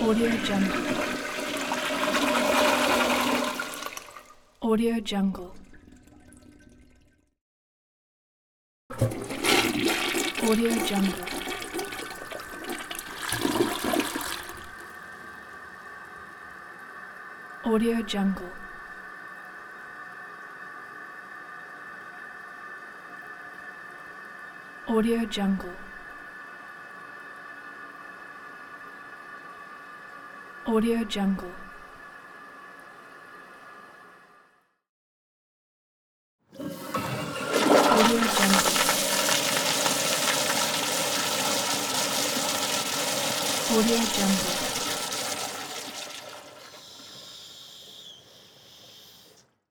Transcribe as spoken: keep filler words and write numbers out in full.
Audio Jungle. Audio Jungle. Audio Jungle. Audio Jungle. Audio Jungle. Audio Jungle. Audio Jungle. Audio Jungle.